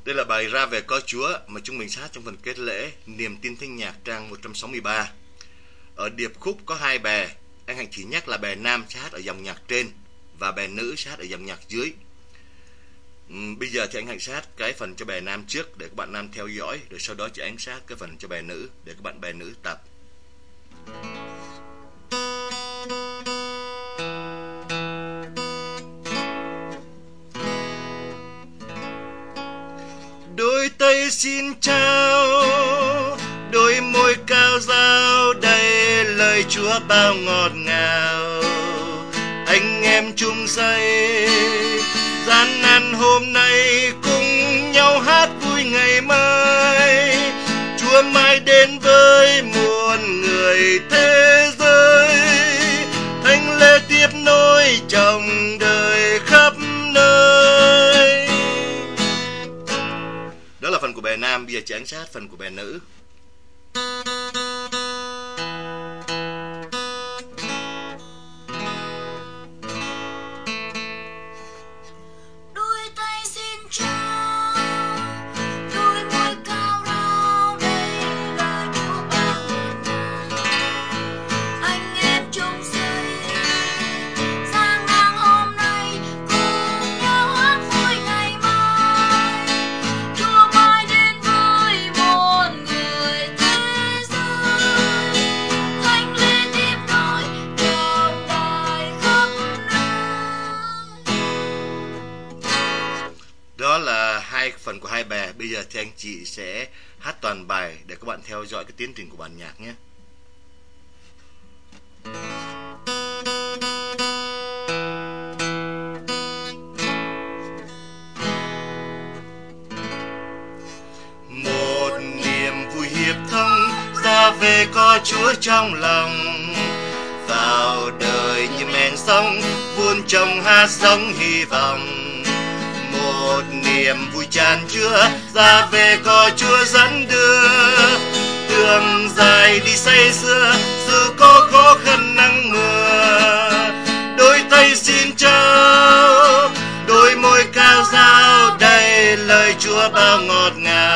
Đây là bài Ra Về Có Chúa mà chúng mình hát trong phần kết lễ Niềm Tin Thanh Nhạc trang 163. Ở điệp khúc có hai bè, anh Hạnh chỉ nhắc là bè nam sẽ hát ở dòng nhạc trên và bè nữ sẽ hát ở dòng nhạc dưới. Bây giờ thì anh Hạnh sẽ hát cái phần cho bè nam trước để các bạn nam theo dõi, rồi sau đó chị Ánh sẽ hát cái phần cho bè nữ để các bạn bè nữ tập. Đôi tay xin trao, đôi môi cao dao đầy lời Chúa bao ngọt ngào. Anh em chung say gian nan hôm nay cùng nhau hát vui ngày mai. Chúa mai đến với muôn người thế giới, thánh lễ tiếp nối trong đời khắp nơi. Đó là phần của bè nam, bây giờ chị Ánh sẽ hát phần của bè nữ. Đó là hai phần của hai bè. Bây giờ thì anh chị sẽ hát toàn bài để các bạn theo dõi cái tiến trình của bản nhạc nhé. Một niềm vui hiệp thông ra về có Chúa trong lòng, vào đời như men sông vun trồng hạt giống hy vọng. Một niềm vui tràn chứa ra về có Chúa dẫn đưa, đường dài đi say sưa dù có khó khăn nắng mưa. Đôi tay xin trao, đôi môi cao dao đầy lời Chúa bao ngọt ngào.